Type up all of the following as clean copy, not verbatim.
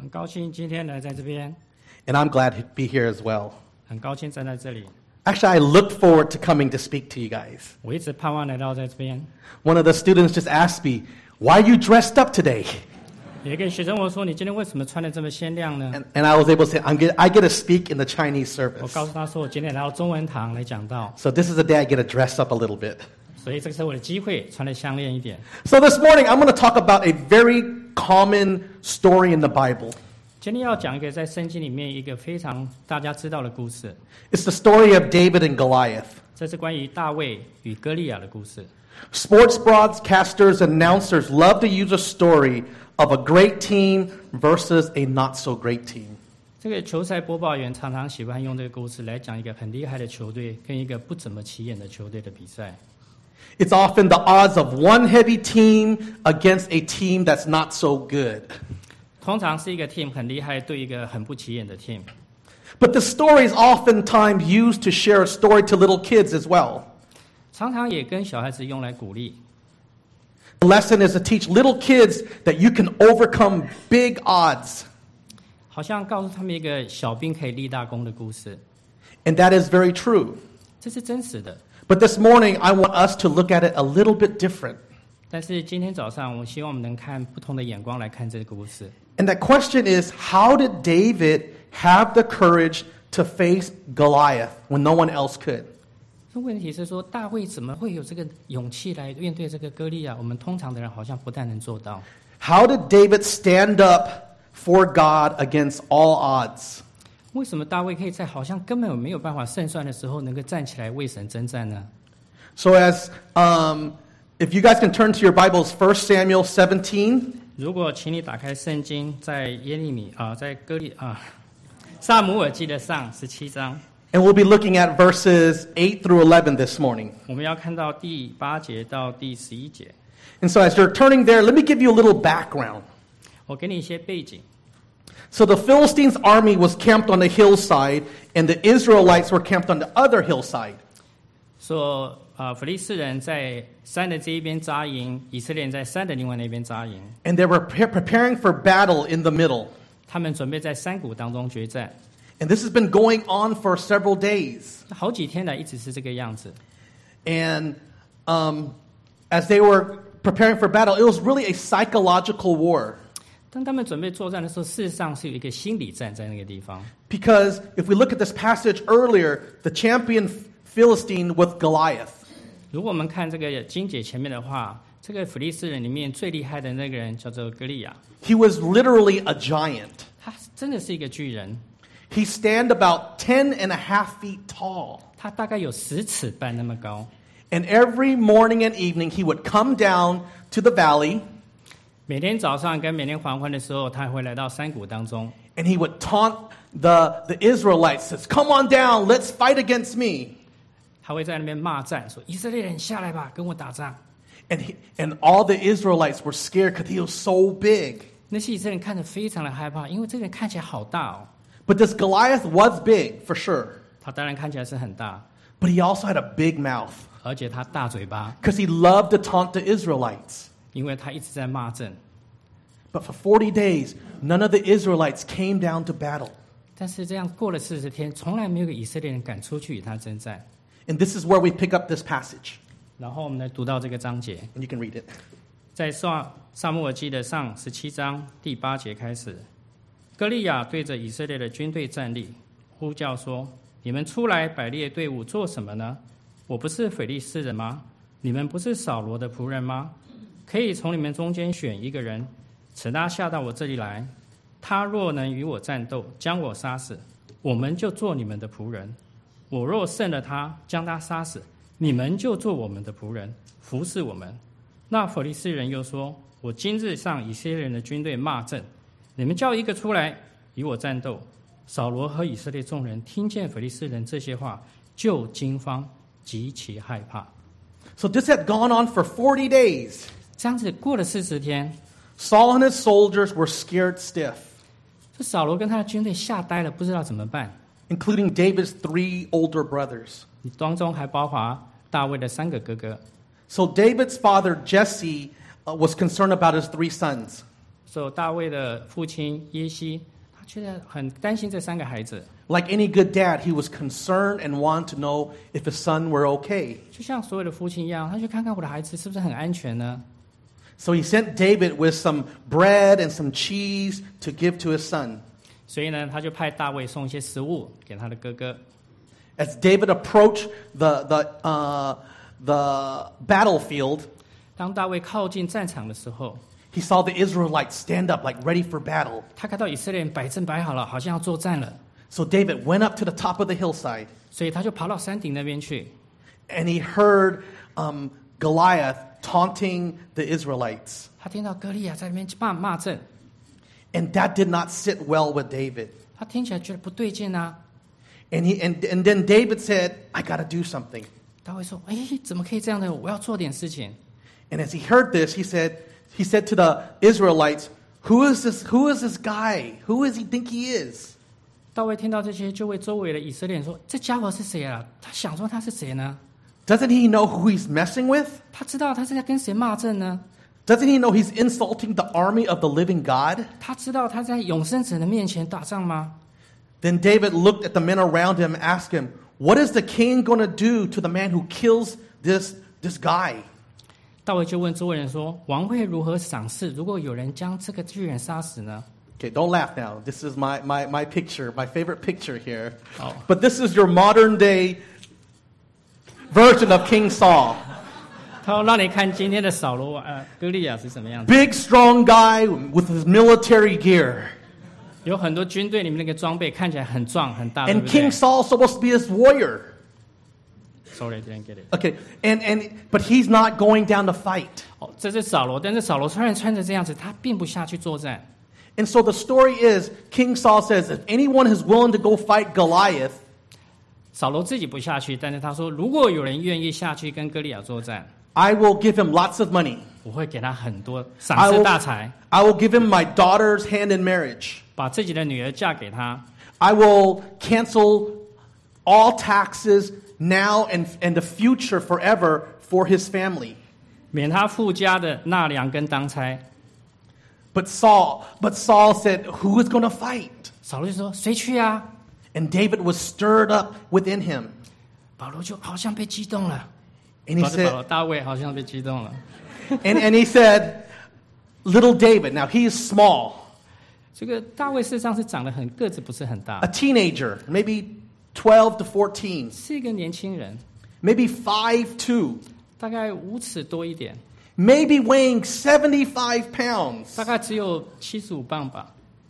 很高兴今天来在这边， And I'm glad to be here as well. 很高兴站在这里。 Actually, I looked forward to coming to speak to you guys. 我一直盼望来到在这边。 One of the students just asked me, "Why are you dressed up today?" 有一个学生问我说：“你今天为什么穿得这么鲜亮呢？” And I was able to say, I get to speak in the Chinese 我 service. 告诉他说：“我今天来到中文堂来讲道， So this is the day I get to dress up a little bit. 所以这是我的机会，穿得香亮一点。” So this morning, I'm going to talk about a very common story in the Bible. 今天要讲一个在圣经里面一个非常大家知道的故事， It's the story of David and Goliath. 这是关于大卫与歌利亚的故事。 Sports broadcasters and announcers love to use a story of a great team versus a not so great team. 这个球赛播报员常常喜欢用这个故事来讲一个很厉害的球队跟一个不怎么起眼的球队的比赛。 It's often the odds of one heavy team against a team that's not so good. 通常是一个 team 很厉害对一个很不起眼的 team。 But the story is oftentimes used to share a story to little kids as well. 常常也跟小孩子用来鼓励。 The lesson is to teach little kids that you can overcome big odds. 好像告诉他们一个小兵可以立大功的故事， And that is very true. 这是真实的。 But this morning, I want us to look at it a little bit different. 但是今天早上，我希望我们能看不同的眼光来看这个故事。 And that question is, how did David have the courage to face Goliath when no one else could? 这问题是说，大卫怎么会有这个勇气来面对这个歌利亚？我们通常的人好像不太能做到。 How did David stand up for God against all odds? 为什么大卫可以在好像根本没有办法胜算的时候，能够站起来为神征战呢？ So if you guys can turn to your Bibles, 1 Samuel 17. 如果请你打开圣经，在撒母耳记的上17章， And we'll be looking at verses 8 through 11 this morning. 我们要看到第8节到第11节。 And so as you're turning there, let me give you a little background. 我给你一些背景。 So the Philistines' army was camped on the hillside, and the Israelites were camped on the other hillside. 说弗利士人在山的这一边扎营，以色列人在山的另外那边扎营。 And they were preparing for battle in the middle. 他们准备在山谷当中决战。 And this has been going on for several days. 好几天来一直是这个样子。 And as they were preparing for battle, it was really a psychological war. 当他们准备作战的时候，事实上是有一个心理战在那个地方。 Because if we look at this passage earlier, the champion Philistine with Goliath. 如果我们看这个经节前面的话，这个弗利士人里面最厉害的那个人叫做歌利亚， He was literally a giant. 他真的是一个巨人， He stand about 10.5 feet tall. 他大概有10尺半那么高。 And every morning and evening, he would come down to the valley, 每天早上跟每天黄昏的时候，他会来到山谷当中， and he would taunt the Israelites, says, "Come on down, let's fight against me." 他会在那边骂战，说：“以色列人下来吧，跟我打仗。” And all the Israelites were scared because he was so big. 那些以色列人看着非常的害怕，因为这个人看起来好大哦。 But this Goliath was big, for sure. 他当然看起来是很大， But he also had a big mouth 而且他大嘴巴， because he loved to taunt the Israelites. 因为他一直在骂阵。 But for 40 days, none of the Israelites came down to battle. 但是这样过了40天，从来没有个以色列人敢出去与他征战。 And this is where we pick up this passage. 然后我们来读到这个章节， And you can read it. 在撒母耳记的上17章第8节开始，歌利亚对着以色列的军队站立，呼叫说：“你们出来摆列队伍做什么呢？我不是腓利士人吗？你们不是扫罗的仆人吗？可以从你们中间选一个人，使他下到我这里来。他若能与我战斗，将我杀死，我们就做你们的仆人。我若胜了他，将他杀死，你们就做我们的仆人，服侍我们。”那腓利士人又说：“我今日上以色列人的军队骂阵，你们叫一个出来与我战斗。”扫罗和以色列众人听见腓利士人这些话，就惊慌，极其害怕。 So this had gone on for 40 days. 这样子过了40天， Saul and his soldiers were scared stiff, 这扫罗跟他的军队吓呆了，不知道怎么办。 including David's 3 older brothers. 当中还包括大卫的3个哥哥。 So David's father, Jesse, was concerned about his 3 sons. 所以大卫的父亲耶西，他觉得很担心这3个孩子。 Like any good dad, he was concerned and wanted to know if his son were okay. 就像所有的父亲一样，他去看看我的孩子是不是很安全呢？ So he sent David with some bread and some cheese to give to his son. 所以呢，他就派大卫送一些食物给他的哥哥。 As David approached the battlefield, 当大卫靠近战场的时候， he saw the Israelites stand up like ready for battle. 他看到以色列人摆阵摆好了，好像要作战了， So David went up to the top of the hillside, 所以他就跑到山顶那边去。 and he heard Goliath taunting the Israelites. 他听到歌利亚在那边骂阵， And that did not sit well with David. 他听起来觉得不对劲啊。 And then David said, I got to do something. 大卫说：“哎，怎么可以这样呢？我要做点事情。” And as he heard this, he said to the Israelites, Who is this guy? Who does he think he is? 大卫听到这些，就为周围的以色列人说：“这家伙是谁啊？他想说他是谁呢？ Doesn't he know who he's messing with? 他知道他是在跟谁骂阵呢？ Doesn't he know he's insulting the army of the living God? 他知道他在永生者的面前打仗吗？” Then David looked at the men around him and asked him, What is the king going to do to the man who kills this guy? 大卫就问周围人说：“王会如何赏赐？如果有人将这个巨人杀死呢？” Okay, don't laugh now. This is my picture, my favorite picture here. Oh. But this is your modern day version of King Saul. 他说：“让你看今天的扫罗歌利亚是什么样子？ Big, strong guy with his military gear. 有很多军队里面那个装备看起来很壮很大，对 And 不 King 对 Saul's supposed to be this warrior. ？Sorry, didn't get it. Okay, but he's not going down to fight. 哦，这是扫罗，但是扫罗虽然穿着这样子，他并不下去作战。 And so the story is, King Saul says, if anyone is willing to go fight Goliath, 扫罗自己不下去，但是他说，如果有人愿意下去跟歌利亚作战， I will give him lots of money. 我会给他很多赏赐大财， I will give him my daughter's hand in marriage. 把自己的女儿嫁给他。 I will cancel all taxes now and the future forever for his family. 免他附加的纳粮跟当差。 But Saul said, who is going to fight? 扫罗就说：“谁去啊 And David was stirred up within him.？” 保罗就好像被激动了。 And he 保 said, 罗大卫好像被激动了。 and he said, little David, now he is small, 这个大卫事实上是长得很个子不是很大 a，teenager, maybe 12 to 14, 是一个年轻人， maybe 5'2", 大概5尺多一点， maybe weighing 75 pounds. 大概只有75磅吧。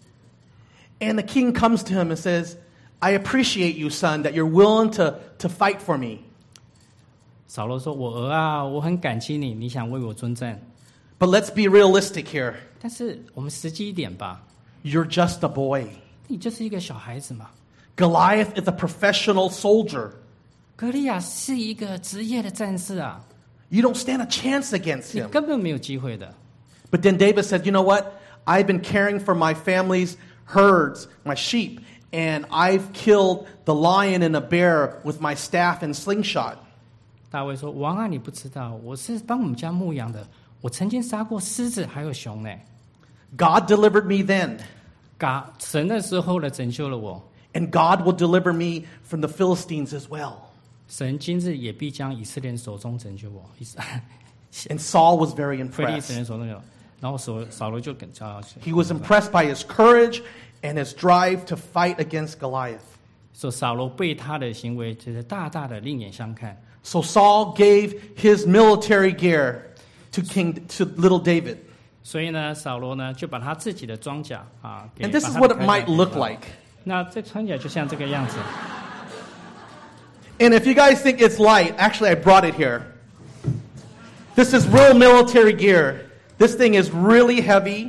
And the king comes to him and says, I appreciate you, son, that you're willing to fight for me. 扫罗说：“我儿啊，我很感激你，你想为我征战。 But let's be realistic here. 但是我们实际一点吧， You're just a boy. 你就是一个小孩子嘛。 Goliath is a professional soldier. 歌利亚是一个职业的战士啊， You don't stand a chance against 你 him. 根本没有机会的。 But then David said, you know what? I've been caring for my family's herds, my sheep, and I've killed the lion and a bear with my staff and slingshot. 大卫说：“王啊，你不知道，我是帮我们家牧羊的，我曾经杀过狮子还有熊呢。 God delivered me then, 神那时候来拯救了我， and God will deliver me from the Philistines as well. 神今日也必将以色列人手中拯救我。 And Saul was very 非利士 impressed. 人手中有，然后扫罗就跟 He was impressed by his courage and his drive to fight against Goliath. 说扫罗被他的行为就是大大的另眼相看。 So Saul gave his military gear to little David. 所以呢，扫罗呢就把他自己的装甲给 And this is 把他 what 的 it 铠甲 might 给 look 他 like. 那这穿起来就像这个样子。 And if you guys think it's light, actually I brought it here. This is real military gear. This thing is really heavy.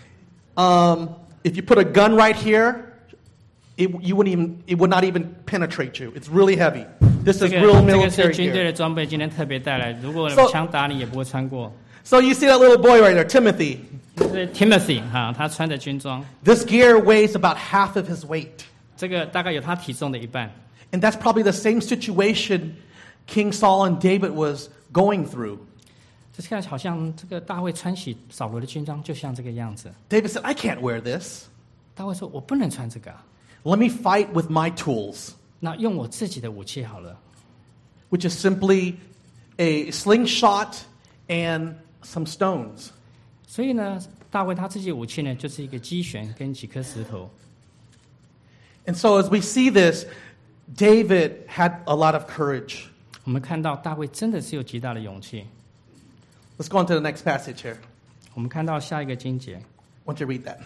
If you put a gun right here, it would not even penetrate you. It's really heavy. This 这 is 个 real 这个 military 是军队 gear. 的装备，今天特别带来。如果 So- 枪打你也不会穿过。 So you see that little boy right there, Timothy. 这是 Timothy 他穿的军装， This gear weighs about half of his weight. 这个大概有他体重的一半。 And that's probably the same situation King Saul and David was going through. 这看好像这个大卫穿起扫罗的军装，就像这个样子。 David said, I can't wear this. 大卫说：“我不能穿这个啊， Let me fight with my tools, 那用我自己的武器好了。” which is simply a slingshot and some stones. 所以呢，大卫他自己的武器呢，就是一个击弦跟几颗石头。 And so as we see this, David had a lot of courage. 我们看到大卫真的是有极大的勇气。 Let's go on to the next passage here. 我们看到下一个经节， Why don't you read that?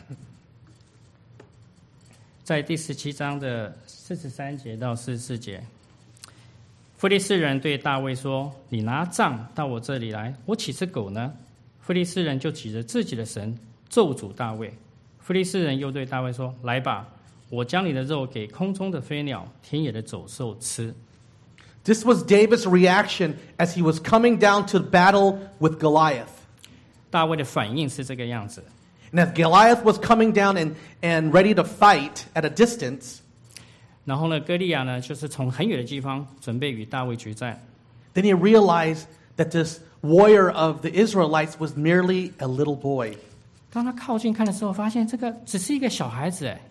在第17章的43节到44节，非利士人对大卫说：“你拿杖到我这里来，我岂是狗呢？”非利士人就指着自己的神咒诅大卫。非利士人又对大卫说：“来吧，我将你的肉给空中的飞鸟、田野的走兽吃。” This was David's reaction as he was coming down to battle with Goliath. 大卫的反应是这个样子。 And as Goliath was coming down and ready to fight at a distance, 然后呢，歌利亚呢，就是从很远的地方准备与大卫决战。 then he realized that this warrior of the Israelites was merely a little boy. 当他靠近看的时候，发现这个只是一个小孩子哎。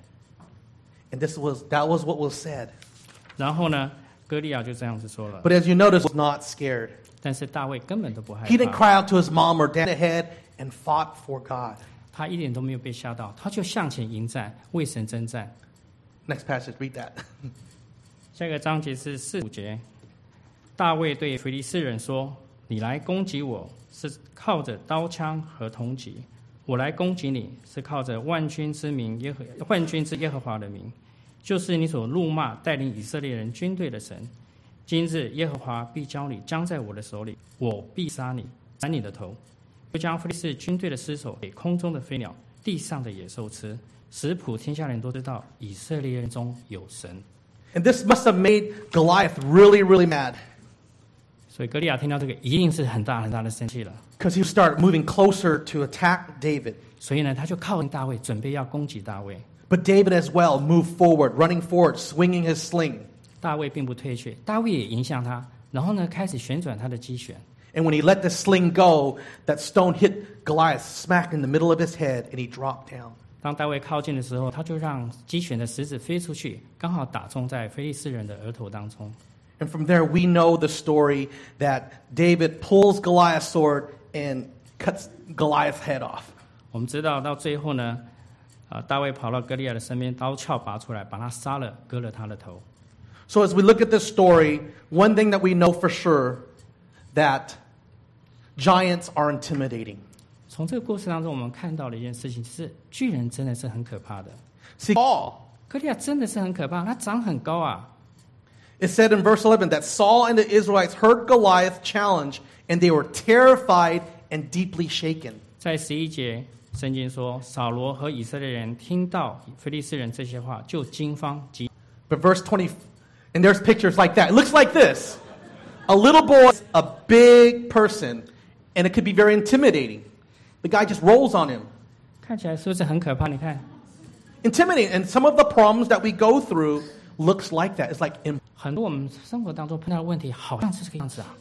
And that was what was said. 然后呢，歌利亚就这样子说了。 But as you notice, he was not scared. 但是大卫根本都不害 He didn't 怕， cry out to his mom or dad ahead and fought for God. 他一点都没有被吓到，他就向前迎战，为神征战。 Next passage, read that. 下一个章节是45节，大卫对非利士人说：“你来攻击我，是靠着刀枪和铜戟；我来攻击你，是靠着万军之耶和华的名，就是你所怒骂带领以色列人军队的神。今日耶和华必将你将在我的手里，我必杀你，斩你的头，又将非利士军队的尸首给空中的飞鸟、地上的野兽吃，使普天下人都知道以色列人中有神。” And this must have made Goliath really, really mad. 所以歌利亚听到这个，一定是很大很大的生气了。 Because he started moving closer to attack David. 所以呢，他就靠近大卫，准备要攻击大卫。 But David as well moved forward, running forward, swinging his sling. 大卫并不退却，大卫也迎向他，然后呢，开始旋转他的击弦。 And when he let the sling go, that stone hit Goliath smack in the middle of his head, and he dropped down. 当大卫靠近的时候，他就让击弦的石子飞出去，刚好打中在非利士人的额头当中。 And from there, we know the story that David pulls Goliath's sword and cuts Goliath's head off. 我们知道到最后呢，大卫跑到歌利亚的身边，刀鞘拔出来，把他杀了，割了他的头。 So as we look at this story, one thing that we know for sure, that giants are intimidating. 从这个故事当中，我们看到的一件事情是，巨人真的是很可怕的。 See, Saul, 歌利亚真的是很可怕，他长很高啊。 it said in verse 11 that Saul and the Israelites heard Goliath challenge, and they were terrified and deeply shaken. 在11节，圣经说，扫罗和以色列人听到非利士人这些话，就惊慌极。 But verse 20, and there's pictures like that. It looks like this. A little boy, a big person, and it could be very intimidating. The guy just rolls on him. 看起来是不是很可怕？你看， Intimidating. And some of the problems that we go through looks like that. It's like, 很多我们生活当中碰到的问题，好像是这个样子啊。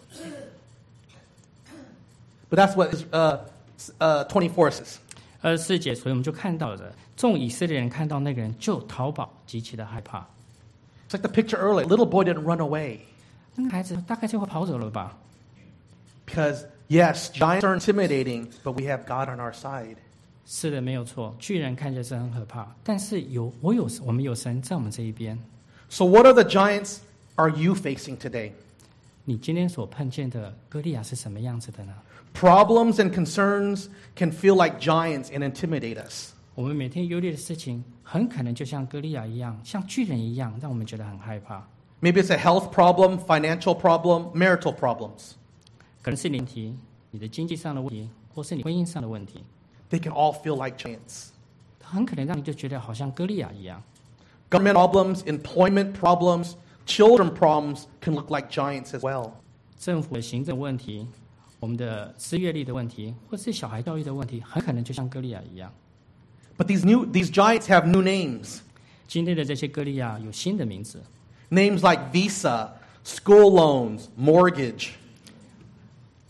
but that's what 24 says. 24节，所以我们就看到了，众以色列人看到那个人就逃跑，极其的害怕。 It's like the picture earlier. Little boy didn't run away. 那个孩子大概就会跑走了吧？ Because, yes, giants are intimidating, but we have God on our side. 是的，没有错，巨人看起来是很可怕，但是我们有神在我们这一边。 So what are the giants are you facing today? 你今天所碰见的歌利亚是什么样子的呢？ Problems and concerns can feel like giants and intimidate us. 我们每天忧虑的事情，很可能就像歌利亚一样，像巨人一样，让我们觉得很害怕。 Maybe it's a health problem, financial problem, marital problems. 可能是你的问题，你的经济上的问题，或是你婚姻上的问题， They can all feel like giants. 很可能让你就觉得好像歌利亚一样。 Government problems, employment problems, children problems can look like giants as well. 政府的行政问题，我们的失业率的问题，或是小孩教育的问题，很可能就像歌利亚一样。 But these giants have new names. 今天的这些歌利亚有新的名字， Names like visa, school loans, mortgage.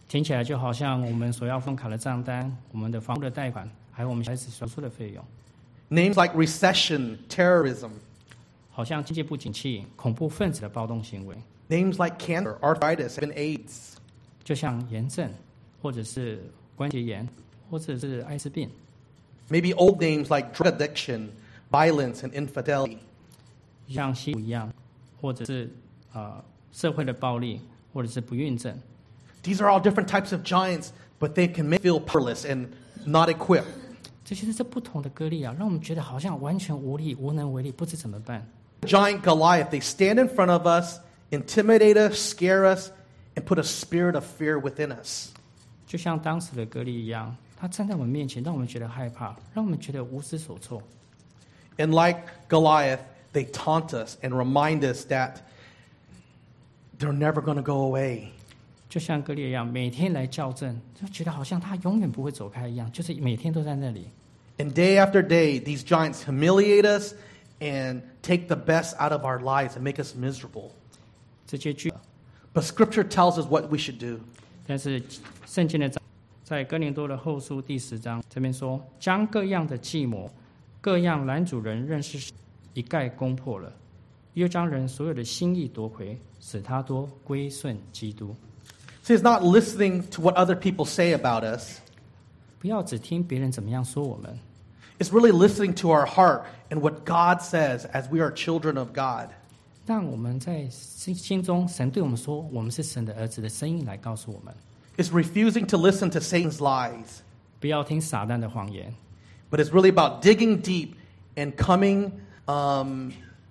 听起来就好像我们所要分卡的账单、我们的房屋的贷款，还有我们孩子手术的费用。 Names like recession, terrorism. 好像经济不景气、恐怖分子的暴动行为。 Names like cancer, arthritis, and AIDS. 就像炎症，或者是关节炎，或者是艾滋病。 Maybe old names like drug addiction, violence, and infidelity. 像吸毒一样，或者是社会的暴力，或者是不孕症。 These are all different types of giants, but they can make you feel powerless and not equipped. 这些是不同的歌利亚，让我们觉得好像完全无力、无能为力，不知怎么办。 Giant Goliath, they stand in front of us, intimidate us, scare us, and put a spirit of fear within us. 就像当时的歌利一样，他站在我们面前，让我们觉得害怕，让我们觉得无知所措。 And like Goliath, they taunt us and remind us that they're never going to go away. 就像歌利一样，每天来校正，就觉得好像他永远不会走开一样，就是每天都在那里。 And day after day, these giants humiliate us and take the best out of our lives and make us miserable. 这些剧， But Scripture tells us what we should do. 但是圣经的在哥林多的后书第10章这边说，将各样的计谋、各样拦阻人认识一概攻破了，又将人所有的心意夺回，使他多归顺基督。 See, it's not listening to what other people say about us. 不要只听别人怎么样说我们， It's really listening to our heart and what God says as we are children of God. 让我们在心中神对我们说，我们是神的儿子的声音来告诉我们。 It's refusing to listen to Satan's lies. 不要听撒旦的谎言， But it's really about digging deep and coming and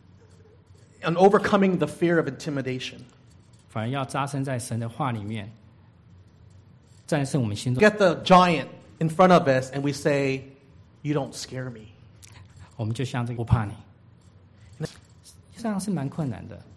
overcoming the fear of intimidation. 反而要扎身在神的话里面，战胜我们心中。 Get the giant in front of us and we say, "You don't scare me." 我们就像这个不怕你，这样是蛮困难的。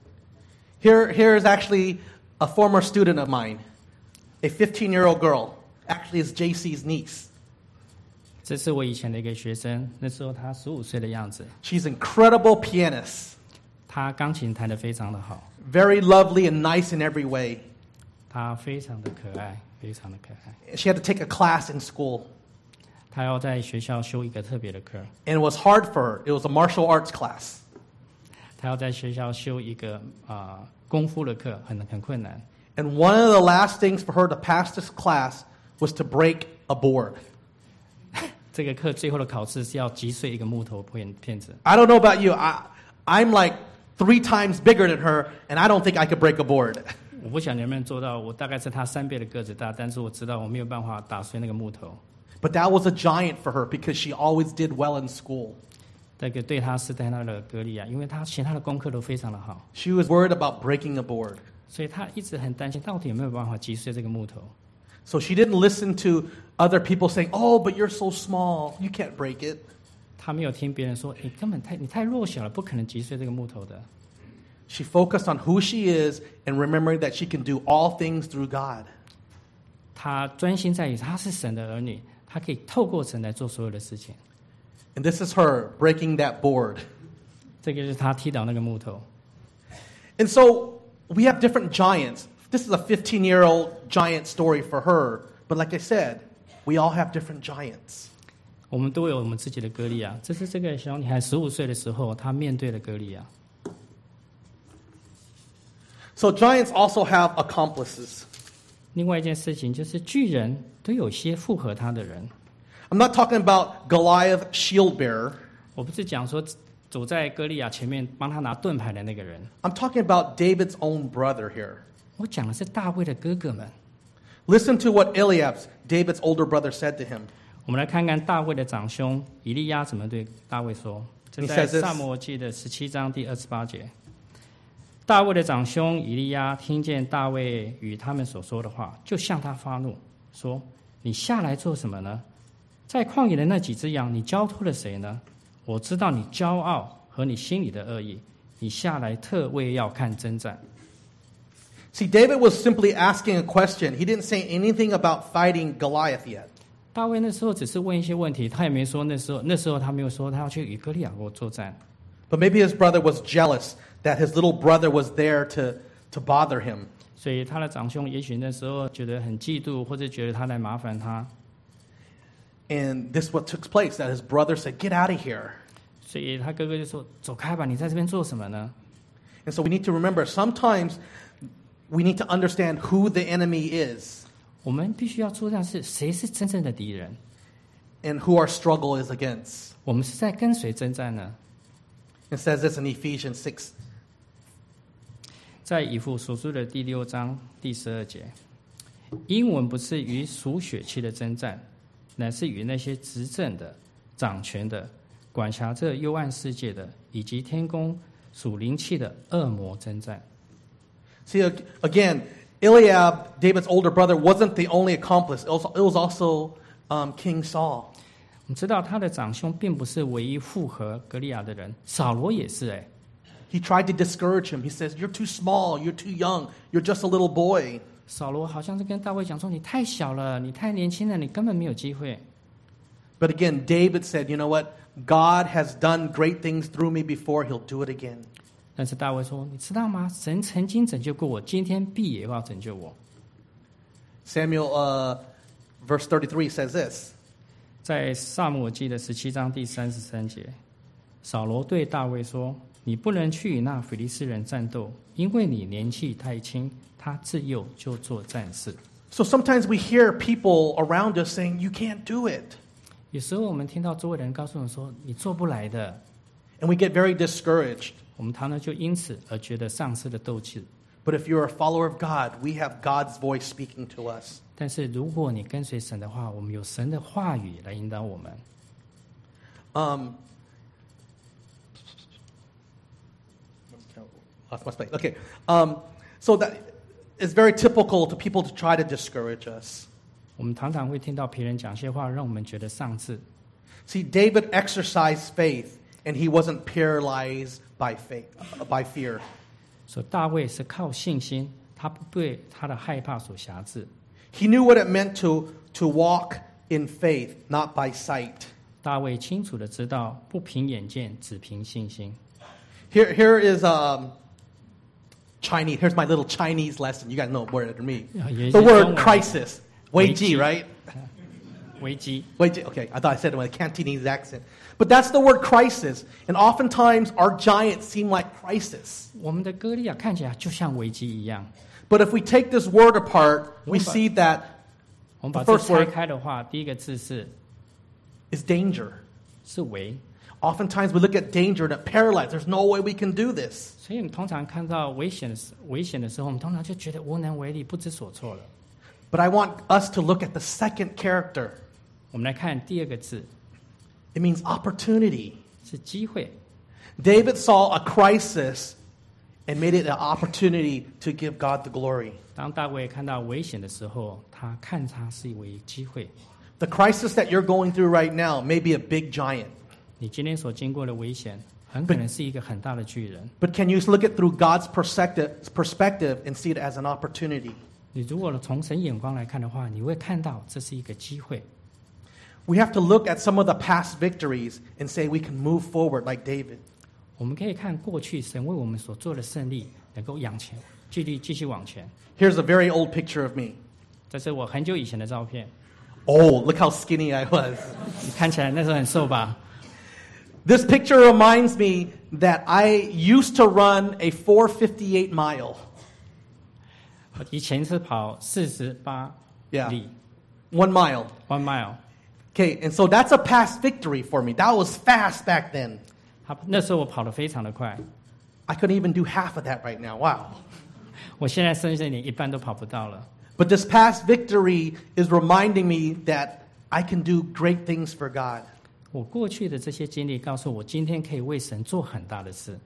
Here is actually a former student of mine, a 15-year-old girl. Actually, is JC's niece. 这是我以前的一个学生，那时候他15岁的样子， She's an incredible pianist, 他钢琴弹得非常的好， very lovely and nice in every way. 他非常的可爱，非常的可爱。 She had to take a class in school, 他要在学校修一个特别的课， and it was hard for her. It was a martial arts class. 他要在学校修一个功夫的课，很困难。 And one of the last things for her to pass this class was to break a board. 这个课最后的考试是要击碎一个木头片子。 I don't know about you. I'm like 3 times bigger than her, and I don't think I could break a board. 我不晓得能不能做到，我大概是他3倍的个子大，但是我知道我没有办法打碎那个木头。 But that was a giant for her because she always did well in school. 这个对他是在他的歌利亚，因为他其他的功课都非常的好， She was worried about breaking a board. 所以他一直很担心，到底有没有办法击碎这个木头。 So she didn't listen to other people saying, "Oh, but you're so small. You can't break it." 他没有听别人说，你太弱小了，不可能击碎这个木头的。 She focused on who she is and remembering that she can do all things through God. 他专心在于他是神的儿女，他可以透过神来做所有的事情。 And this is her breaking that board. 这个就是他踢倒那个木头。 And so we have different giants. This is a 15-year-old giant story for her. But like I said, we all have different giants. 我们都有我们自己的歌利亚，这是这个小女孩15岁的时候，她面对的歌利亚。 So giants also have accomplices. 另外一件事情就是巨人都有些附和他的人。 I'm not talking about Goliath shield bearer. 我不是讲说走在歌利亚前面帮他拿盾牌的那个人， I'm talking about David's own brother here. 我讲的是大卫的哥哥们。 Listen to what Eliab, David's older brother, said to him. 我们来看看大卫的长兄以利亚怎么对大卫说。这在撒母耳记的17章第28节。大卫的长兄以利亚听见大卫与他们所说的话，就向他发怒，说：“你下来做什么呢？在旷野的那几只羊，你交托了谁呢？我知道你骄傲和你心里的恶意，你下来特为要看征战。” See, David was simply asking a question. He didn't say anything about fighting Goliath yet. 大卫那时候只是问一些问题，他也没说那时候他没有说他要去与歌利亚作战。 But maybe his brother was jealous that his little brother was there to bother him. 所以他的长兄也许那时候觉得很嫉妒，或者觉得他来麻烦他。 And this is what took place, that his brother said, "Get out of here." 所以他哥哥就说：“走开吧，你在这边做什么呢？” And so we need to remember, sometimes we need to understand who the enemy is 我们必须要注意是谁是真正的敌人， and who our struggle is against. 我们是在跟谁征战呢？ It says this in Ephesians 6. 在以弗所书的第6章第12节，因我们不是与属血气的征战，乃是与那些执政的、掌权的、管辖这幽暗世界的，以及天宫属灵气的恶魔征战。 See, again, Eliab, David's older brother, wasn't the only accomplice. It was also King Saul. 我们知道他的长兄并不是唯一附和歌利亚的人，扫罗也是。 He tried to discourage him. He says, "You're too small. You're too young. You're just a little boy." 扫罗好像是跟大卫讲说：“你太小了，你太年轻了，你根本没有机会。” But again, David said, "You know what? God has done great things through me before. He'll do it again." 但是大卫说：“你知道吗？神曾经拯救过我，今天必也要拯救我。” Samuel, verse 33 says this. 在撒母耳记的17章第33节，扫罗对大卫说：“你不能去与那非利士人战斗，因为你年纪太轻，他自幼就做战士。” So sometimes we hear people around us saying, "You can't do it." 有时候我们听到周围的人告诉我们说：“你做不来的。” And we get very discouraged. 我们常常就因此而觉得丧失了斗志。 But if you're a follower of God, we have God's voice speaking to us. 但是如果你跟随神的话，我们有神的话语来引导我们。 Lost my space. Okay. So that is very typical to people to try to discourage us. 我们常常会听到别人讲些话，让我们觉得丧志。 See, David exercised faith, and he wasn't paralyzed by fear. 所以大卫是靠信心，他不被他的害怕所辖制。 He knew what it meant to walk in faith, not by sight. 大卫清楚的知道，不凭眼见，只凭信心。 Here is Chinese. Here's my little Chinese lesson. You guys know what it means. The word crisis. 危机, right? 危机. Okay, I thought I said it with a Cantonese accent. But that's the word crisis. And oftentimes our giants seem like crisis. 我们的歌利亚看起来就像危机一样。 But if we take this word apart, we see that 我们把 the 这 first 拆 word 开的话，第一个字是 is danger. 危。 Oftentimes we look at danger and it paralyzes. There's no way we can do this. 所以我们通常看到危险的时候，我们通常就觉得无能为力，不知所措了。 But I want us to look at the second character. 我们来看第二个字， It means opportunity. 是机会。 David saw a crisis and made it an opportunity to give God the glory. 当大卫看到危险的时候，他看它是为机会。 The crisis that you're going through right now may be a big giant. 你今天所经过的危险，很可能是一个很大的巨人。 But can you look at through God's perspective and see it as an opportunity? 你如果从神眼光来看的话，你会看到这是一个机会。 We have to look at some of the past victories and say we can move forward like David. 我们可以看过去神为我们所做的胜利，能够继续往前。 Here's a very old picture of me. 这是我很久以前的照片， Oh, look how skinny I was. 你看起来那时候很瘦吧？ This picture reminds me that I used to run a 458 mile. 我以前是跑48 Yeah. 里 1 mile. 1 mile。 Okay, and so that's a past victory for me. That was fast back then. 那时候我跑得非常的快， I couldn't even do half of that right now. Wow. 我现在甚至连一半都跑不到了。 But this past victory is reminding me that I can do great things for God. 我过去的这些经历告诉我，今天可以为神做很大的事。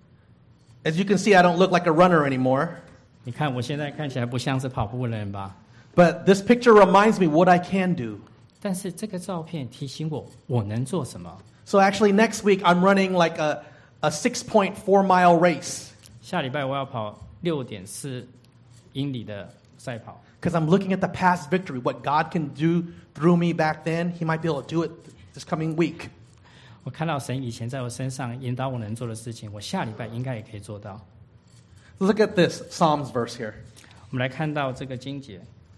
As you can see, I don't look like a runner anymore. 你看我现在看起来不像是跑步的人吧？ But this picture reminds me what I can do. 但是这个照片提醒我，我能做什么。 So actually next week I'm running like a 6.4 mile race. 下礼拜我要跑6.4英里的赛跑。 Because I'm looking at the past victory, what God can do through me back then, He might be able to do it this coming week. 我看到神以前在我身上引导我能做的事情，我下礼拜应该也可以做到。 Look at this Psalms verse here. 我们来看到这个经节，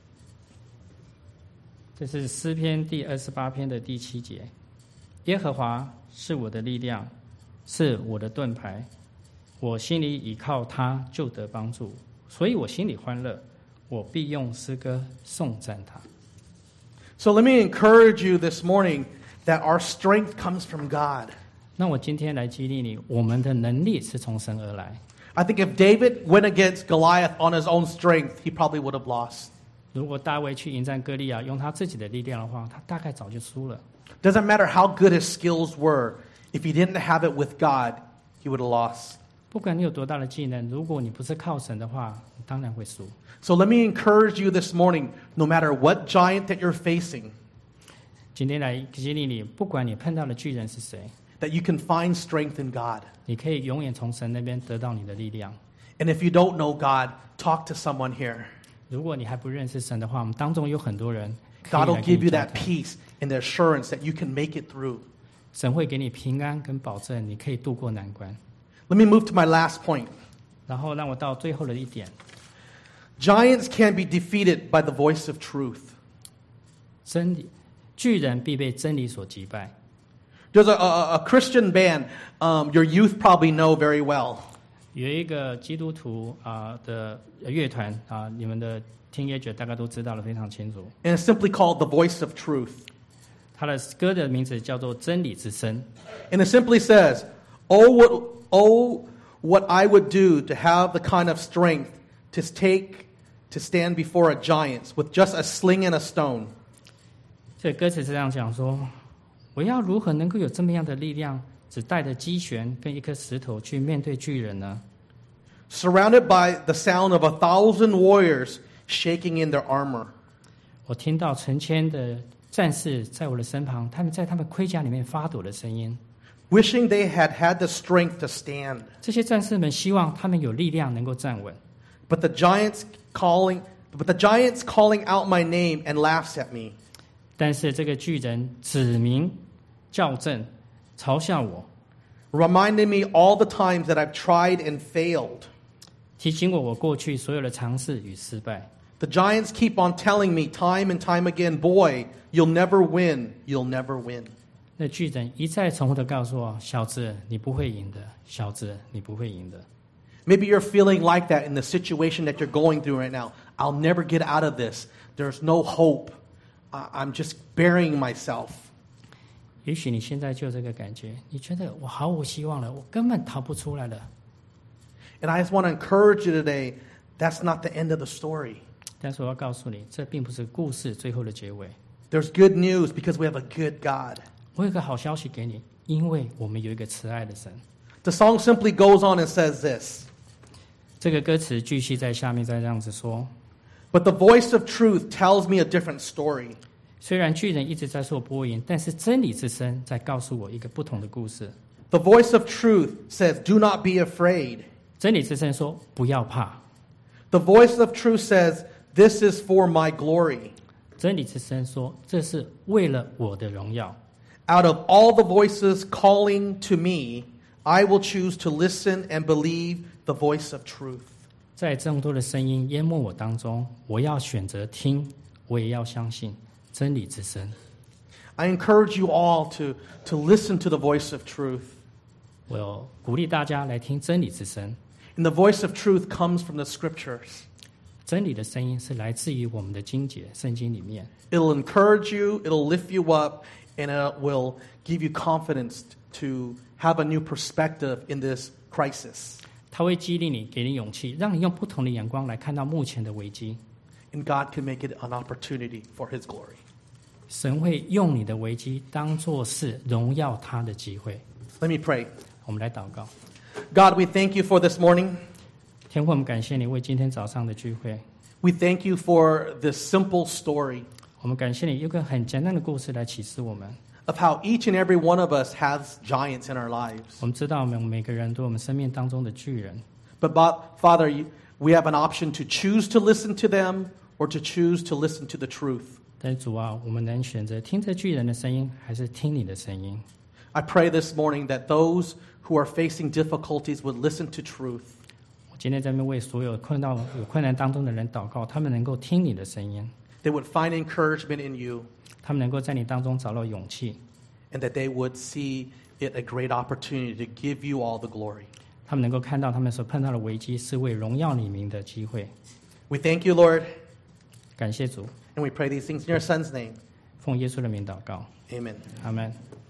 这是诗篇第28篇的第7节。耶和华是我的力量，是我的盾牌，我心里倚靠他，就得帮助，所以我心里欢乐，我必用诗歌颂赞他。 So let me encourage you this morning that our strength comes from God. 那我今天来激励你，我们的能力是从神而来。 I think if David went against Goliath on his own strength, he probably would have lost. 如果大卫去迎战歌利亚，用他自己的力量的话，他大概早就输了。 Doesn't matter how good his skills were, if he didn't have it with God, he would have lost. 不管你有多大的技能，如果你不是靠神的话，你当然会输。 So let me encourage you this morning, no matter what giant that you're facing, 今天来激励你，不管你碰到的巨人是谁， that you can find strength in God. 你可以永远从神那边得到你的力量。 And if you don't know God, talk to someone here. 如果你还不认识神的话，我们当中有很多人可以 God 来 will 跟 give 你 you 交 that 谈。 peace and the assurance that you can make it through. 神会给你平安跟保证，你可以度过难关。 Let me move to my last point. 然后让我到最后的一点， Giants can be defeated by the voice of truth. 真理，巨人必被真理所击败。 There's a Christian band your youth probably know very well. 有一个基督徒的乐团你们的teenager大概都知道的非常清楚。 And it's simply called The Voice of Truth. 他的歌的名字叫做《真理之声》。 And it simply says, Oh, what I would do to have the kind of strength to stand before a giant with just a sling and a stone. 这歌词是这样讲说：我要如何能够有这么样的力量，只带着机旋跟一颗石头去面对巨人呢？ Surrounded by the sound of 1,000 warriors shaking in their armor. 我听到成千的战士在我的身旁，他们在他们盔甲里面发抖的声音。 Wishing they had had the strength to stand. 这些战士们希望他们有力量能够站稳， But the giants calling out my name and laughs at me. 但是这个巨人指名校正，嘲笑我， Reminding me all the times that I've tried and failed. 提醒我过去所有的尝试与失败。 The giants keep on telling me time and time again, boy, you'll never win, you'll never win. 那巨人一再重复的告诉我：小子，你不会赢的，小子，你不会赢的。 Maybe you're feeling like that in the situation that you're going through right now. I'll never get out of this. There's no hope. I'm just burying myself. 也许你现在就有这个感觉，你觉得我毫无希望了，我根本逃不出来了。 And I just want to encourage you today, that's not the end of the story. 但是我要告诉你，这并不是故事最后的结尾。 There's good news because we have a good God. 我有一个好消息给你，因为我们有一个慈爱的神。 The song simply goes on and says this. 这个歌词继续在下面再这样子说： But the voice of truth tells me a different story. 虽然巨人一直在说播音，但是真理之声在告诉我一个不同的故事。 The voice of truth says, do not be afraid. 真理之声说不要怕。 The voice of truth says, this is for my glory. 真理之声说这是为了我的荣耀。 Out of all the voices calling to me, I will choose to listen and believe the voice of truth. 在这么多的声音淹没我当中，我要选择听，我也要相信真理之声。 I encourage you all to listen to the voice of truth. 我鼓励大家来听真理之声。 And the voice of truth comes from the scriptures. 真理的声音是来自于我们的经节圣经里面。 It'll encourage you, it'll lift you up, and it will give you confidence to have a new perspective in this crisis. 它会激励你，给你勇气，让你用不同的眼光来看到目前的危机。 And God can make it an opportunity for His glory. 神会用你的危机当作是荣耀他的机会。 Let me pray. 我们来祷告。 God, we thank you for this morning. 天父，我们感谢你为今天早上的聚会。 We thank you for this simple story 我们感谢你用一个很简单的故事来启示我们。 of how each and every one of us has giants in our lives. 我们知道我们每个人都有我们生命当中的巨人， But Father, we have an option to choose to listen to them or to choose to listen to the truth. 但是主啊，我们能选择听这巨人的声音，还是听你的声音？ I pray this morning that those who are facing difficulties would listen to truth. 我今天在这边为所有有困难当中的人祷告，他们能够听你的声音， They would find encouragement in you, 他们能够在你当中找到勇气， and that they would see it a great opportunity to give you all the glory. 他们能够看到他们所碰到的危机是为荣耀你名的机会。 We thank you, Lord, 感谢主， and we pray these things in your Son's name. 奉耶稣的名祷告， Amen. 阿们。